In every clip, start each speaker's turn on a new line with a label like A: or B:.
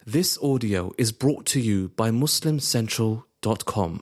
A: This audio is brought to you by MuslimCentral.com.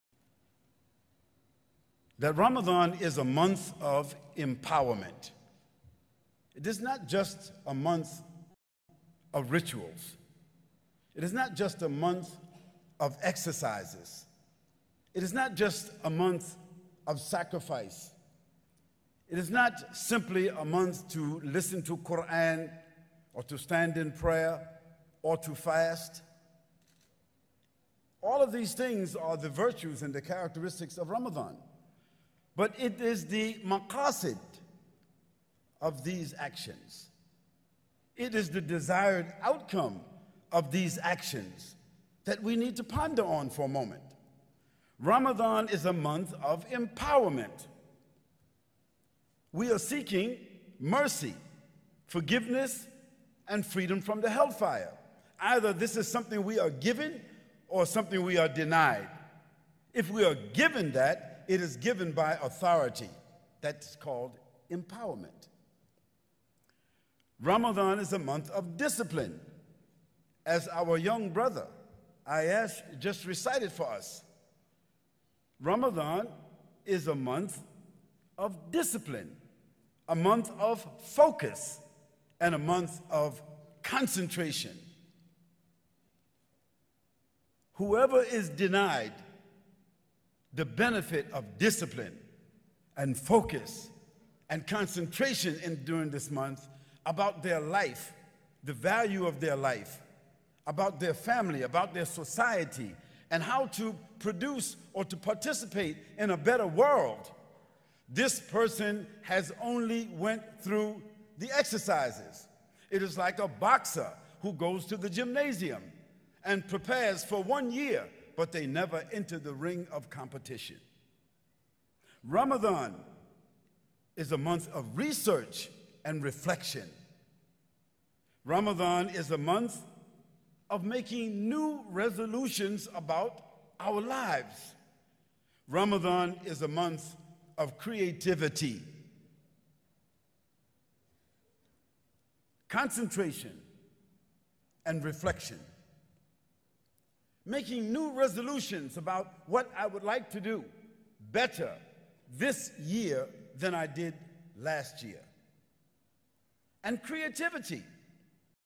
B: That Ramadan is a month of empowerment. It is not just a month of rituals. It is not just a month of exercises. It is not just a month of sacrifice. It is not simply a month to listen to Quran or to stand in prayer or to fast. All of these things are the virtues and the characteristics of Ramadan. But it is the maqasid of these actions. It is the desired outcome of these actions that we need to ponder on for a moment. Ramadan is a month of empowerment. We are seeking mercy, forgiveness, and freedom from the hellfire. Either this is something we are given or something we are denied. If we are given that, it is given by authority. That's called empowerment. Ramadan is a month of discipline. As our young brother, Ayash, just recited for us, Ramadan is a month of discipline, a month of focus, and a month of concentration. Whoever is denied the benefit of discipline and focus and concentration during this month about their life, the value of their life, about their family, about their society, and how to produce or to participate in a better world, this person has only went through the exercises. It is like a boxer who goes to the gymnasium and prepares for 1 year, but they never enter the ring of competition. Ramadan is a month of research and reflection. Ramadan is a month of making new resolutions about our lives. Ramadan is a month of creativity, concentration, and reflection. Making new resolutions about what I would like to do better this year than I did last year. And creativity.